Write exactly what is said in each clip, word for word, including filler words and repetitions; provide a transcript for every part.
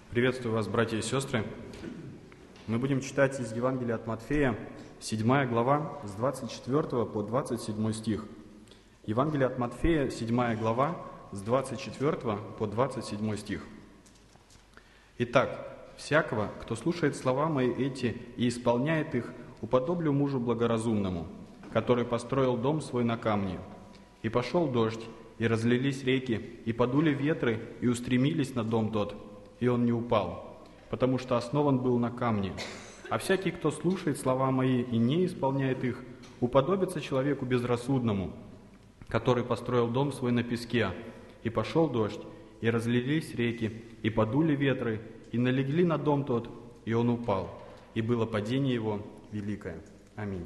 Приветствую вас, братья и сестры. Мы будем читать из Евангелия от Матфея, седьмая глава, с двадцать четвёртого по двадцать седьмой стих. Евангелие от Матфея, седьмая глава, с двадцать четвёртого по двадцать седьмой стих. «Итак, всякого, кто слушает слова мои эти и исполняет их, уподоблю мужу благоразумному, который построил дом свой на камне. И пошел дождь, и разлились реки, и подули ветры, и устремились на дом тот, и он не упал, потому что основан был на камне. А всякий, кто слушает слова мои и не исполняет их, уподобится человеку безрассудному, который построил дом свой на песке. И пошел дождь, и разлились реки, и подули ветры, и налегли на дом тот, и он упал, и было падение его великое». Аминь.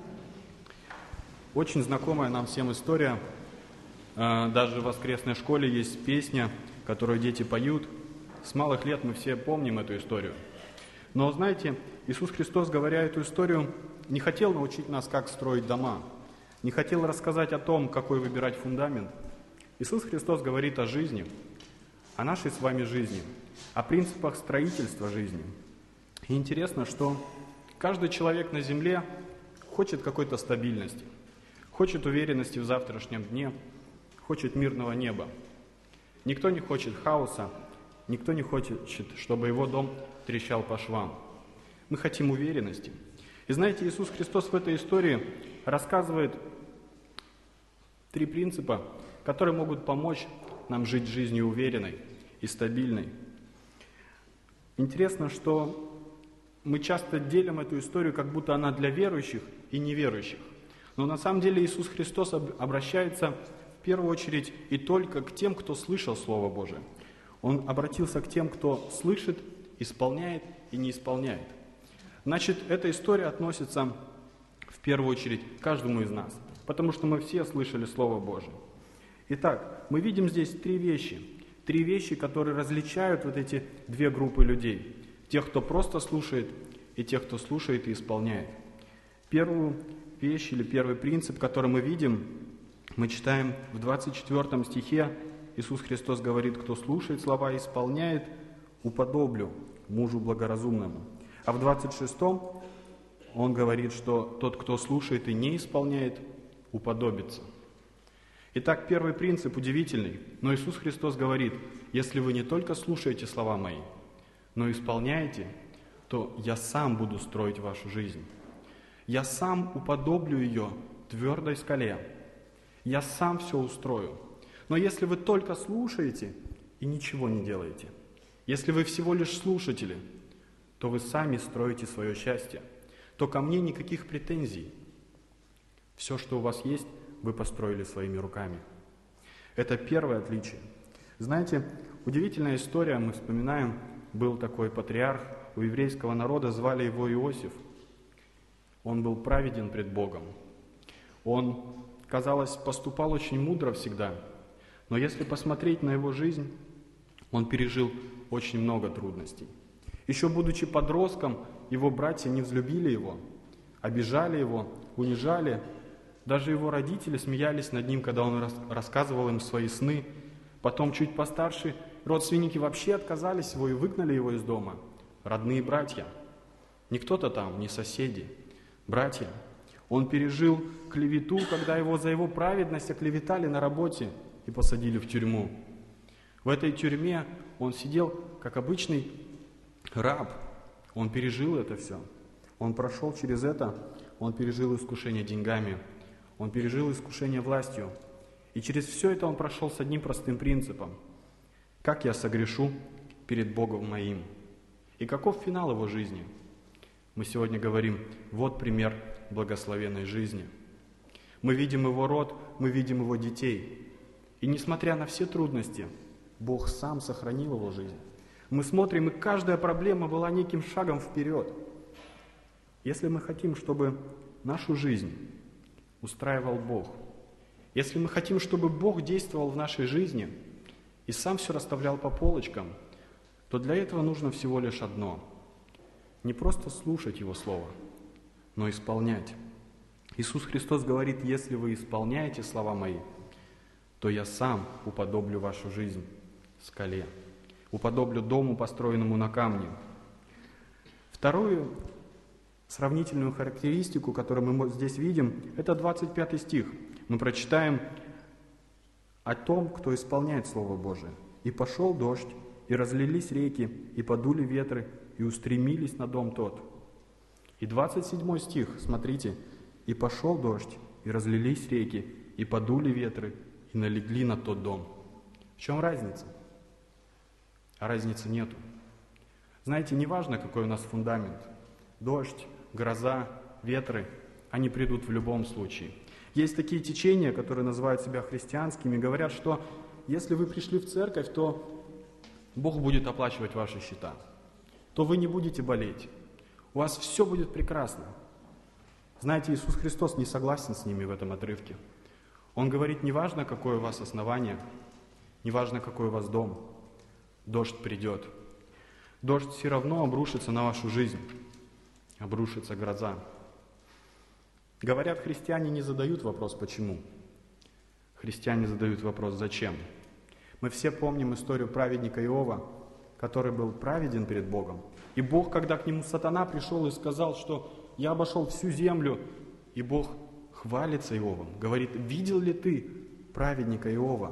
Очень знакомая нам всем история. Даже в воскресной школе есть песня, которую дети поют. С малых лет мы все помним эту историю. Но, знаете, Иисус Христос, говоря эту историю, не хотел научить нас, как строить дома, не хотел рассказать о том, какой выбирать фундамент. Иисус Христос говорит о жизни, о нашей с вами жизни, о принципах строительства жизни. И интересно, что каждый человек на земле хочет какой-то стабильности, хочет уверенности в завтрашнем дне, хочет мирного неба. Никто не хочет хаоса, никто не хочет, чтобы его дом трещал по швам. Мы хотим уверенности. И знаете, Иисус Христос в этой истории рассказывает три принципа, которые могут помочь нам жить жизнью уверенной и стабильной. Интересно, что мы часто делим эту историю, как будто она для верующих и неверующих. Но на самом деле Иисус Христос обращается в первую очередь и только к тем, кто слышал Слово Божие. Он обратился к тем, кто слышит, исполняет и не исполняет. Значит, эта история относится в первую очередь к каждому из нас, потому что мы все слышали Слово Божие. Итак, мы видим здесь три вещи. Три вещи, которые различают вот эти две группы людей. Тех, кто просто слушает, и тех, кто слушает и исполняет. Первую вещь или первый принцип, который мы видим, мы читаем в двадцать четвёртом стихе. Иисус Христос говорит: «Кто слушает слова и исполняет, уподоблю мужу благоразумному». А в двадцать шестом Он говорит, что тот, кто слушает и не исполняет, уподобится. Итак, первый принцип удивительный, но Иисус Христос говорит: если вы не только слушаете слова мои, но и исполняете, то я сам буду строить вашу жизнь. Я сам уподоблю ее твердой скале. Я сам все устрою. Но если вы только слушаете и ничего не делаете, если вы всего лишь слушатели, то вы сами строите свое счастье, то ко мне никаких претензий. Все, что у вас есть, вы построили своими руками. Это первое отличие. Знаете, удивительная история, мы вспоминаем, был такой патриарх у еврейского народа, звали его Иосиф. Он был праведен пред Богом. Он, казалось, поступал очень мудро всегда. Но если посмотреть на его жизнь, он пережил очень много трудностей. Еще будучи подростком, его братья не взлюбили его, обижали его, унижали. Даже его родители смеялись над ним, когда он рассказывал им свои сны. Потом, чуть постарше, родственники вообще отказались его и выгнали его из дома. Родные братья. Не кто-то там, не соседи. Братья. Он пережил клевету, когда его за его праведность оклеветали на работе и посадили в тюрьму. В этой тюрьме он сидел как обычный раб. Он пережил это все. Он прошел через это. Он пережил искушение деньгами. Он пережил искушение властью. И через все это он прошел с одним простым принципом. Как я согрешу перед Богом моим? И каков финал его жизни? Мы сегодня говорим: вот пример благословенной жизни. Мы видим его род, мы видим его детей. И несмотря на все трудности, Бог сам сохранил его жизнь. Мы смотрим, и каждая проблема была неким шагом вперед. Если мы хотим, чтобы нашу жизнь устраивал Бог, если мы хотим, чтобы Бог действовал в нашей жизни и сам все расставлял по полочкам, то для этого нужно всего лишь одно. Не просто слушать Его Слово, но исполнять. Иисус Христос говорит: если вы исполняете слова мои, то я сам уподоблю вашу жизнь скале. уподоблю дому, построенному на камне. Вторую сравнительную характеристику, которую мы здесь видим, это двадцать пятый стих. Мы прочитаем о том, кто исполняет Слово Божие. «И пошел дождь, и разлились реки, и подули ветры, и устремились на дом тот». И двадцать седьмой стих, смотрите. «И пошел дождь, и разлились реки, и подули ветры, и налегли на тот дом». В чем разница? А разницы нету. Знаете, не важно, какой у нас фундамент. Дождь, гроза, ветры, они придут в любом случае. Есть такие течения, которые называют себя христианскими, говорят, что если вы пришли в церковь, то Бог будет оплачивать ваши счета, то вы не будете болеть, у вас все будет прекрасно. Знаете, Иисус Христос не согласен с ними в этом отрывке. Он говорит, неважно, какое у вас основание, неважно, какой у вас дом, дождь придет. Дождь все равно обрушится на вашу жизнь, обрушится гроза. Говорят, христиане не задают вопрос «почему?». Христиане задают вопрос «зачем?». Мы все помним историю праведника Иова, который был праведен перед Богом. И Бог, когда к нему сатана пришел и сказал, что «я обошел всю землю», и Бог хвалится Иовом, говорит, «видел ли ты праведника Иова?».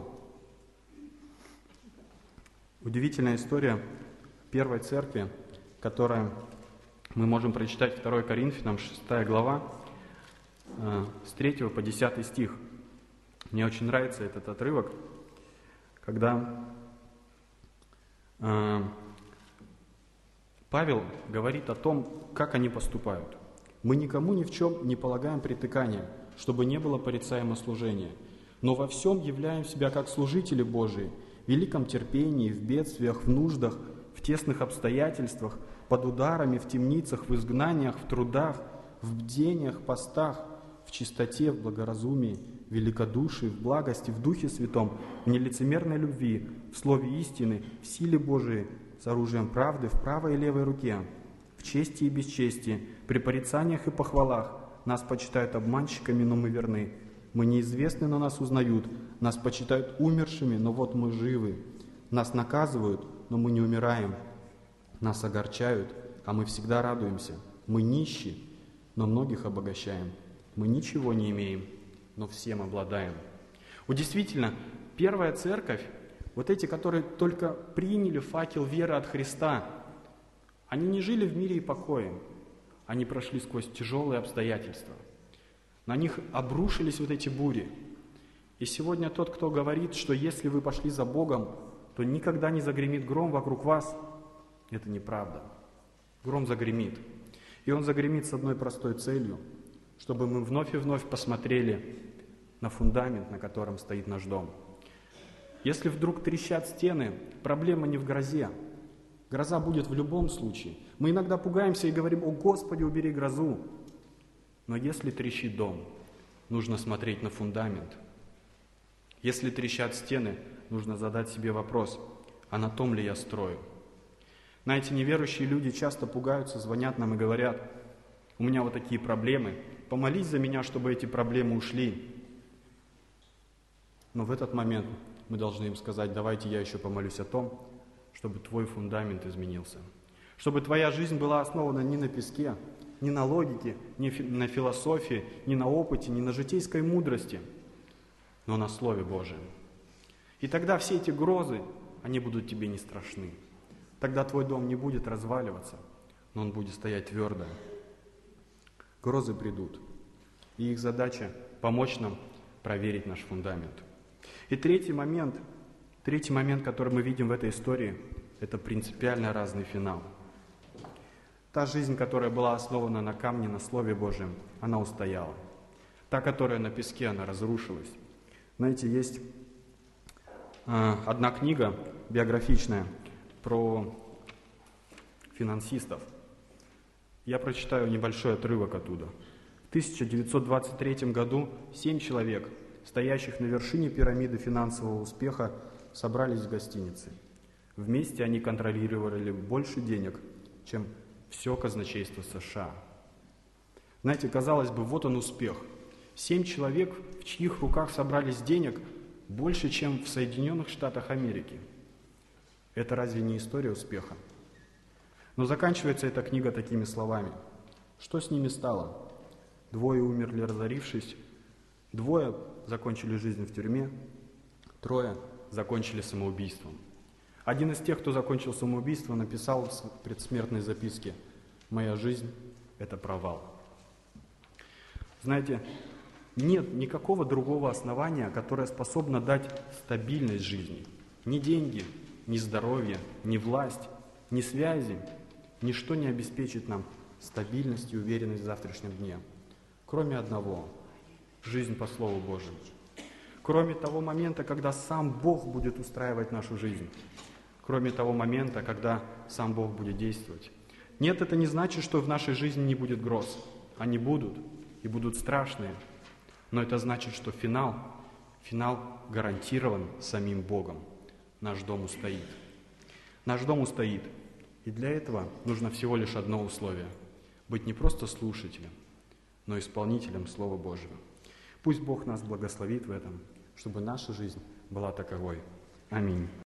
Удивительная история первой церкви, которая мы можем прочитать второе Коринфянам, шестая глава, с третьего по десятый стих. Мне очень нравится этот отрывок, когда э, Павел говорит о том, как они поступают. «Мы никому ни в чем не полагаем притыкания, чтобы не было порицаемо служения, но во всем являем себя как служители Божии, в великом терпении, в бедствиях, в нуждах, в тесных обстоятельствах, под ударами, в темницах, в изгнаниях, в трудах, в бдениях, постах, в чистоте, в благоразумии, в великодушии, в благости, в Духе Святом, в нелицемерной любви, в слове истины, в силе Божией, с оружием правды в правой и левой руке, в чести и бесчестии, при порицаниях и похвалах. Нас почитают обманщиками, но мы верны. Мы неизвестны, но нас узнают. Нас почитают умершими, но вот мы живы. Нас наказывают, но мы не умираем. Нас огорчают, а мы всегда радуемся. Мы нищи, но многих обогащаем. Мы ничего не имеем, но всем обладаем. Вот действительно, первая церковь, вот эти, которые только приняли факел веры от Христа, они не жили в мире и покое. Они прошли сквозь тяжелые обстоятельства. На них обрушились вот эти бури. И сегодня тот, кто говорит, что если вы пошли за Богом, то никогда не загремит гром вокруг вас, это неправда. Гром загремит. И он загремит с одной простой целью, чтобы мы вновь и вновь посмотрели на фундамент, на котором стоит наш дом. Если вдруг трещат стены, проблема не в грозе. Гроза будет в любом случае. Мы иногда пугаемся и говорим: «О Господи, убери грозу!» Но если трещит дом, нужно смотреть на фундамент. Если трещат стены, нужно задать себе вопрос: а на том ли я строю? Знаете, неверующие люди часто пугаются, звонят нам и говорят: «У меня вот такие проблемы, помолись за меня, чтобы эти проблемы ушли». Но в этот момент мы должны им сказать: давайте я еще помолюсь о том, чтобы твой фундамент изменился. Чтобы твоя жизнь была основана не на песке, не на логике, не на философии, не на опыте, не на житейской мудрости, но на Слове Божьем. И тогда все эти грозы, они будут тебе не страшны. Тогда твой дом не будет разваливаться, но он будет стоять твердо. Грозы придут, и их задача – помочь нам проверить наш фундамент. И третий момент, третий момент, который мы видим в этой истории, это принципиально разный финал. Та жизнь, которая была основана на камне, на Слове Божьем, она устояла. Та, которая на песке, она разрушилась. Знаете, есть э, одна книга биографичная про финансистов. Я прочитаю небольшой отрывок оттуда. В тысяча девятьсот двадцать третьем году семь человек, стоящих на вершине пирамиды финансового успеха, собрались в гостинице. Вместе они контролировали больше денег, чем все казначейство США. Знаете, казалось бы, вот он успех. Семь человек, в чьих руках собрались денег больше, чем в Соединенных Штатах Америки. Это разве не история успеха? Но заканчивается эта книга такими словами. Что с ними стало? Двое умерли, разорившись, двое закончили жизнь в тюрьме, трое закончили самоубийством. Один из тех, кто закончил самоубийство, написал в предсмертной записке: «Моя жизнь – это провал». Знаете, нет никакого другого основания, которое способно дать стабильность жизни. Ни деньги, ни здоровье, ни власть, ни связи, ничто не обеспечит нам стабильность и уверенность в завтрашнем дне, кроме одного – жизнь по Слову Божьему. Кроме того момента, когда сам Бог будет устраивать нашу жизнь. Кроме того момента, когда сам Бог будет действовать. Нет, это не значит, что в нашей жизни не будет гроз. Они будут, и будут страшные. Но это значит, что финал, финал гарантирован самим Богом. Наш дом устоит. Наш дом устоит. И для этого нужно всего лишь одно условие – быть не просто слушателем, но исполнителем Слова Божьего. Пусть Бог нас благословит в этом, чтобы наша жизнь была таковой. Аминь.